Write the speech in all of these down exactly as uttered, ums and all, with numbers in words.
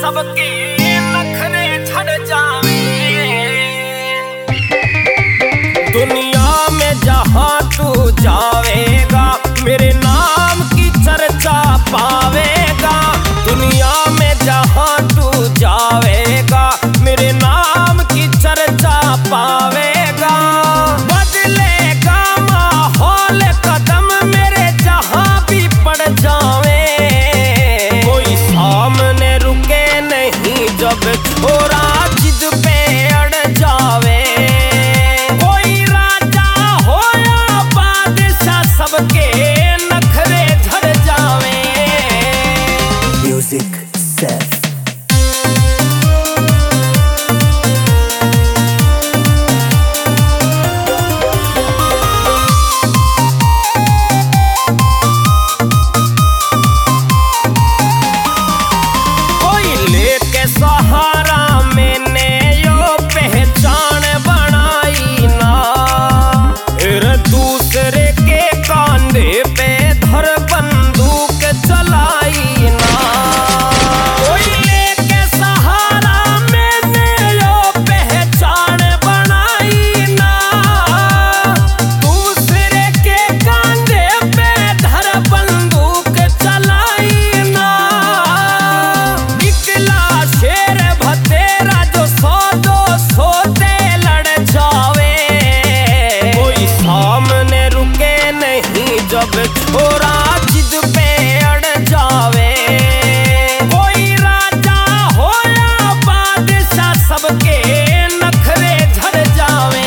सबके नखरे झड़ जावे। दुनिया में जहाँ तू जावेगा मेरे नाम की चर्चा पावेगा। दुनिया में जहाँ तू जावेगा मेरे नाम की चर्चा पावेगा। बदलेगा माहौल कदम मेरे जहाँ भी पड़ जावे। कोई सामने रुके नहीं जब छोरा जिद पे अड़ जावे। कोई राजा हो या बादशाह सबके नखरे झड़ जावे। म्यूजिक सेफ सहारा मैंने यो पहचान बनाई ना। फिर दूसरे के कांधे पे धर बंदूक चलाई ना। कोई लेके सहारा मैंने यो पहचान बनाई ना। दूसरे के कांधे पे धर बंदूक चलाई ना। निकला शेर भतेरा जो सौ दो सौ ते लड़ जावे। कोई सामने रुके नहीं जब छोरा जिद पे अड़ जावे। कोई राजा हो या बादशाह सबके नखरे झड़ जावे।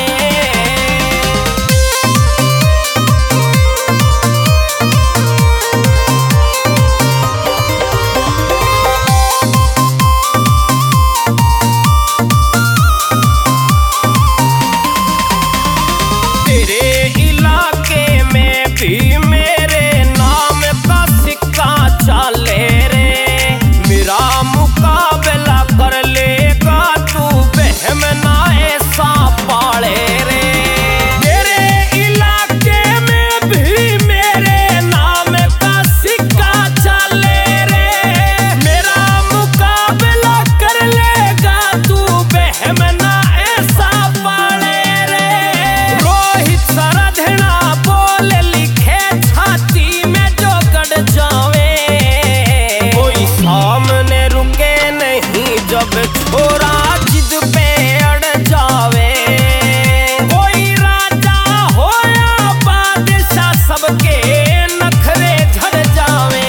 तेरे इलाके में भी मेरे नाम का सिक्का चाले रे। मेरा मुकाबला कर लेगा तू बहम ना ऐसा पाले रे। तेरे इलाके में भी मेरे नाम का सिक्का चाले रे। मेरा मुकाबला कर लेगा तू बहम ना ऐसा पाले रे। रोहित सरधना बोल लिखे छाती में जो गड़ जावे। कोई सामने रुके नहीं जब छोरा जिद पे अड़ जावे। कोई राजा हो या बादशाह सबके नखरे झड़ जावे।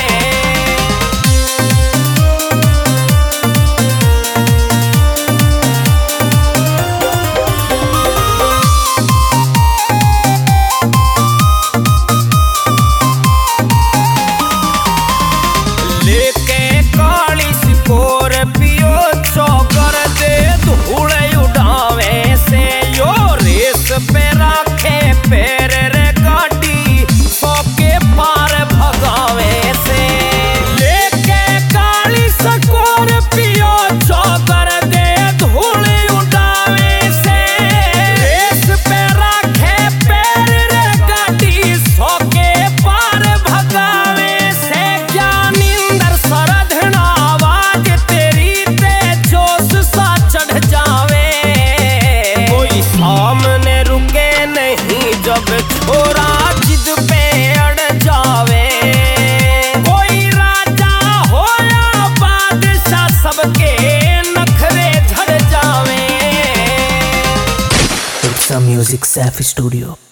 लेके काली स्कॉर्पियो चौकर दे धूल उड़ावे से। यो रेस पे रखे पैर रे गाड़ी सौ के पार भगावे से। लेके काली स्कॉर्पियो चौकर दे धूल उड़ावे से। रेस पे रखे पैर रे गाड़ी सौ के पार भगावे से। ज्ञानिंदर सरधना आवाज तेरी ते जोश सा चढ़ जावे। कोई सामने रुके नहीं जब छोरा जिद पे अड़ जावे। कोई राजा हो या बादशाह सबके नखरे झड़ जावे। It's a music safe studio.